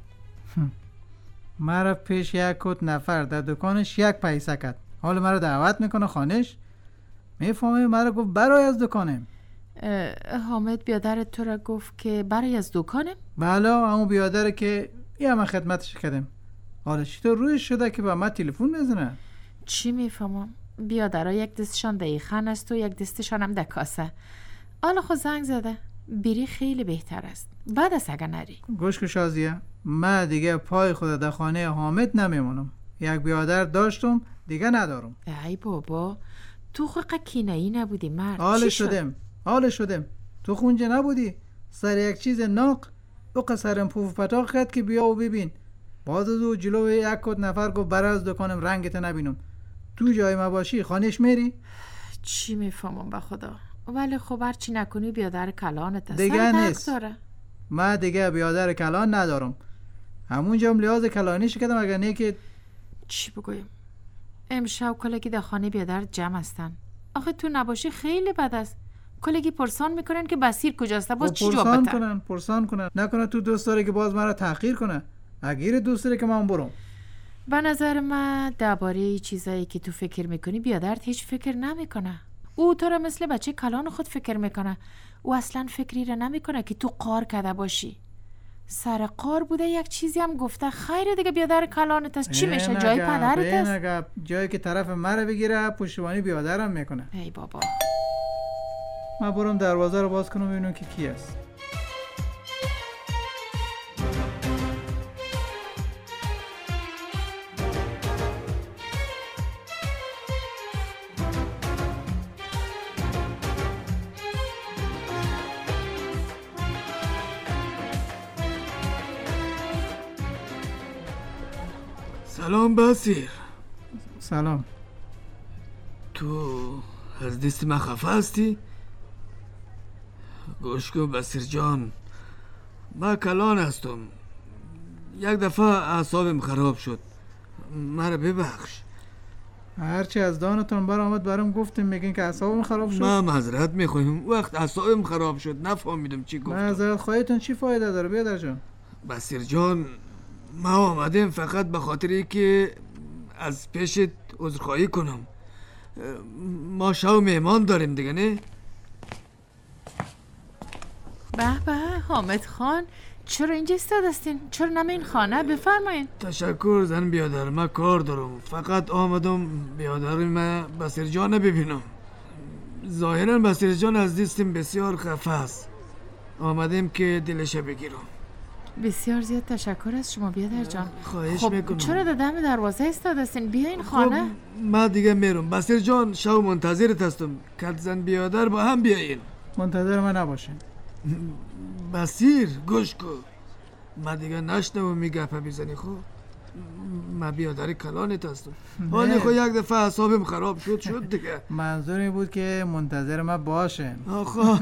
مرا پیش یک کت نفر در دکانش یک پیسه کرد، حالا مرا دعوت میکنه خانش. میفهمی مرا گفت برای از دکانم. حامد بیادرت تو را گفت که برای از دکانم؟ بله، همون بیادره که یه من خدمتش کردم. حالا چطور رویش شده که با من تلفن میزنه؟ چی میفهمم؟ بیادرها یک دستشان دیخن است و یک دستشان هم دکاسه. حالا خود زنگ زده، بری خیلی بهتر است. بعد از اگه نری. گوش که شازیه، من دیگه پای خود در خانه حامد نمیمونم. یک بیادر داشتم دیگه ندارم. ای بابا، تو خود کینه‌ای نبودی مرد. حال شدم. تو خونجه نبودی؟ سر یک چیز ناق او قصرم پوف پتاق کرد که بیا و ببین. باز از او جلو یک کت نفر گفت برای از دکانم رنگت نبینم. تو جای ما باشی خانش میری؟ چی میفهمم به خدا. ولی خب هر چی نکنی بیادر کلانت است. دیگه نیست. من دیگه بیادر کلان ندارم. همونجا هم لحاظ کلانیش کردم. اگر نه که چی بگویم؟ امشب کلگی در خانه بیادر جمع هستن. آخه تو نباشی خیلی بد است. کلگی پرسان میکنن که بصیر کجاست. باز چی جواب بدن؟ پرسان کنن. نکنه تو دوست داره که باز مرا تحقیر کنه. اگه دوست داره که من برم. به نظر من درباره چیزایی که تو فکر میکنی بیادرت هیچ فکر نمیکنه. او تو را مثل بچه کلان خود فکر میکنه. او اصلا فکری را نمیکنه که تو قار کرده باشی. سر قار بوده یک چیزی هم گفته. خیره دیگه بیادر کلانت است. چی میشه؟ جای پدرت است. جایی که طرف مرا بگیره پشتیبانی بیادرم میکنه. ای بابا، من برم دروازه رو باز کنم ببینم که کی است. سلام بصیر. سلام. تو از دست من خفه هستی؟ گوش کن بصیر جان، من کلان هستم. یک دفعه اعصابم خراب شد، مرا ببخش. هرچی از دانتون برآمد برام گفتیم میگین که اعصابم خراب شد. من معذرت میخوایم، وقت اعصابم خراب شد نفهمیدم چی گفتم. معذرت خواهیتون چی فایده داره بیادر جان؟ بصیر جان، ما آمدیم فقط به خاطری که از پیشت عذرخواهی کنم. ما شو مهمان داریم دیگه نه؟ به به حامد خان، چرا اینجا استادستین؟ چرا نمین خانه؟ بفرمایین. تشکر زن بیادر، من کار دارم. فقط آمدم بیادر من بصیر جان ببینم. ظاهرا بصیر جان از دستم بسیار خفه است. آمدیم که دلش بگیرم. بسیار زیاد تشکر از شما بیادر جان. خواهش خب میکنم. چرا در دم دروازه ایستادین؟ بیاین خانه. من دیگه میرم. بصیر جان شو منتظرت هستم. کت زن بیادر با هم بیاین. منتظر من نباشین. بصیر گوش کن. من دیگه نشنوم میگه میزنی. خب من بیادر کلانت هستم. حالا خب یک دفعه اعصابم خراب شد دیگه. منظور این بود که منتظر من باشین. آخه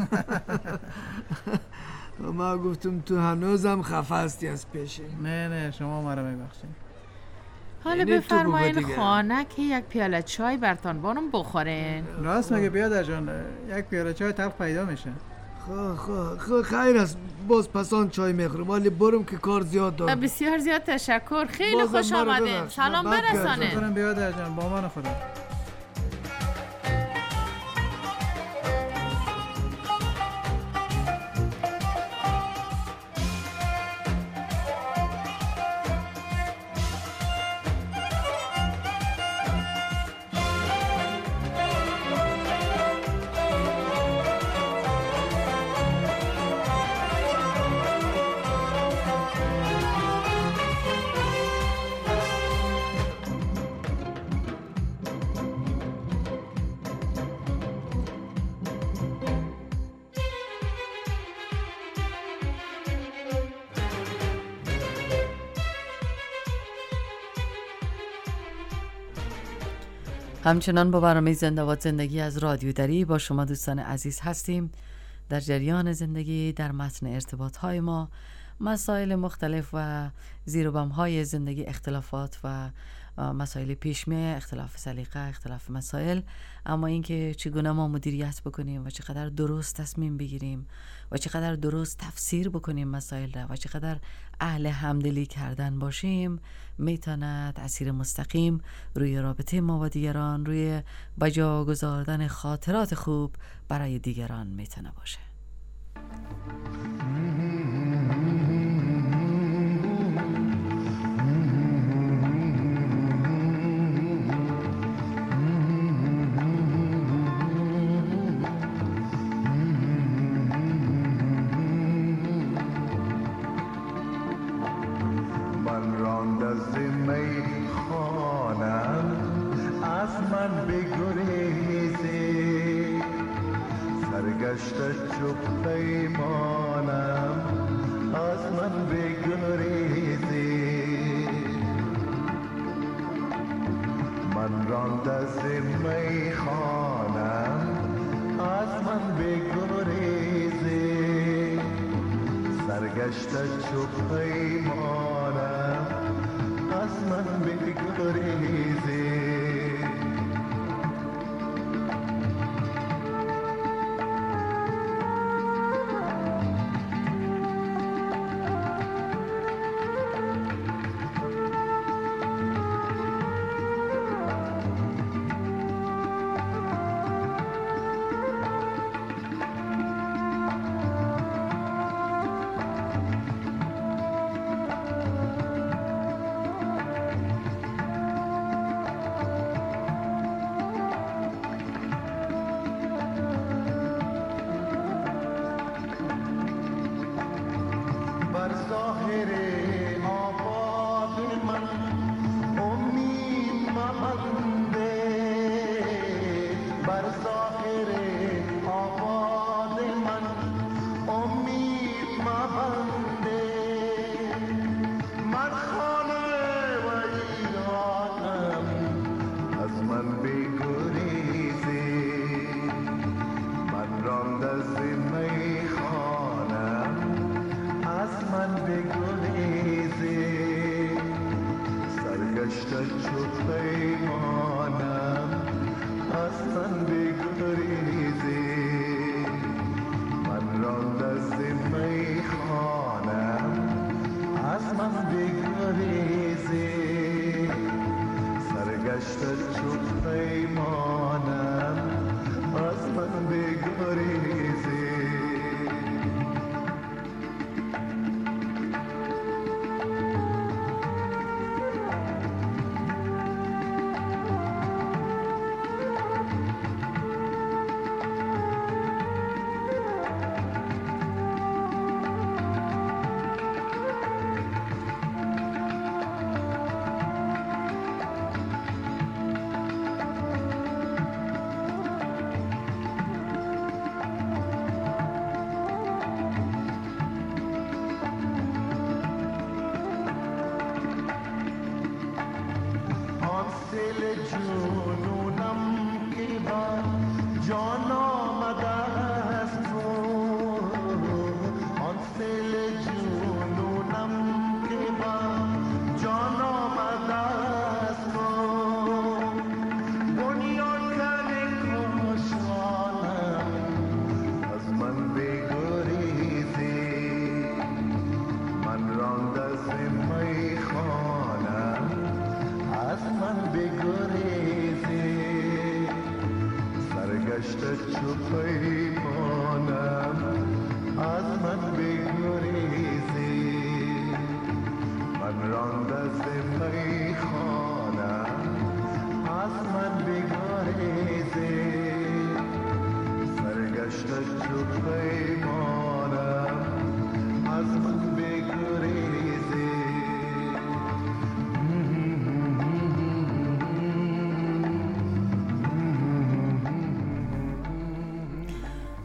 ما گفتم تو هنوزم خفه هستی از پیشه. نه شما ما رو میبخشین. حالا بفرمایین خانه که یک پیاله چای برتان بانم بخورین. راست مگه بیادر جان یک پیاله چای تلخ پیدا میشه. خب خیر است. باز پسان چای میخورم ولی برم که کار زیاد دارم. بسیار زیاد تشکر. خیلی خوش آمدین. سلام برسانه. شکرم بیادر جان. با امان خدا. همچنان با برنامه زنده‌باد زندگی از رادیو دری با شما دوستان عزیز هستیم. در جریان زندگی در متن ارتباط‌های ما مسائل مختلف و زیر و بم‌های زندگی، اختلافات و مسائل پیش میاد، اختلاف سلیقه، اختلاف مسائل، اما اینکه چگونه ما مدیریت بکنیم و چقدر درست تصمیم بگیریم و چقدر درست تفسیر بکنیم مسائل را و چقدر اهل همدلی کردن باشیم میتونه تأثیر مستقیم روی رابطه ما با دیگران، روی بجا گذاردن خاطرات خوب برای دیگران میتونه باشه.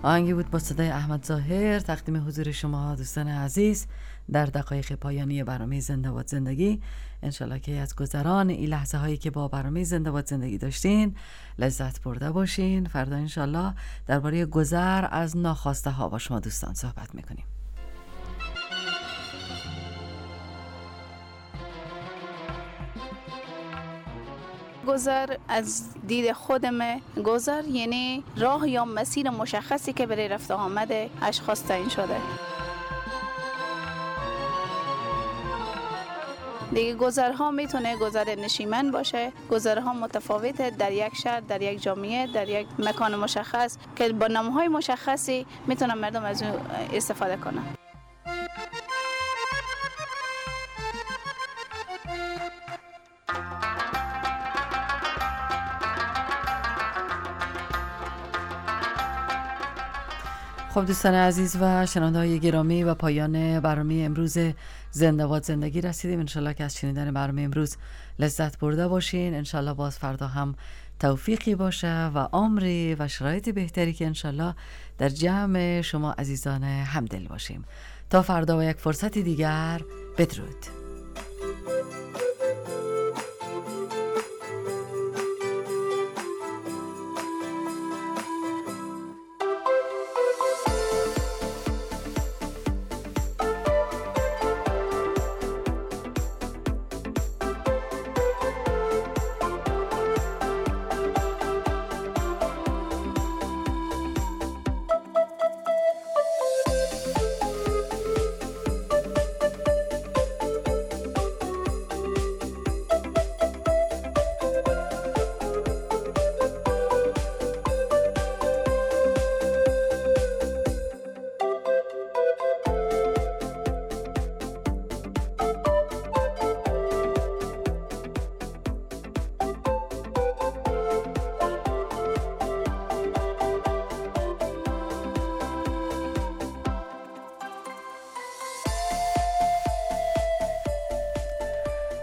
آهنگی بود با صدای احمد ظاهر تقدیم حضور شما دوستان عزیز در دقایق پایانی برنامه زنده باد زندگی. انشالله که از گذران این لحظه هایی که با برنامه زنده باد زندگی داشتین لذت برده باشین. فردا انشالله درباره گذر از ناخواسته ها با شما دوستان صحبت میکنیم. گذر از دید خودم، گذر یعنی راه یا مسیر مشخصی که برای رفت آمد اشخاص تعیین شده. دیگه گذرها میتونه گذر نشیمن باشه، گذرها متفاوته در یک شهر، در یک جامعه، در یک مکان مشخص که با نامهای مشخصی میتونن مردم از اون استفاده کنن. خب دوستان عزیز و شنونده‌های گرامی و پایان برنامه امروز زنده باد زندگی رسیدیم. انشالله که از شنیدن برنامه امروز لذت برده باشین. انشالله باز فردا هم توفیقی باشه و عمری و شرایط بهتری که انشالله در جمع شما عزیزان همدل باشیم. تا فردا و یک فرصت دیگر، بدرود.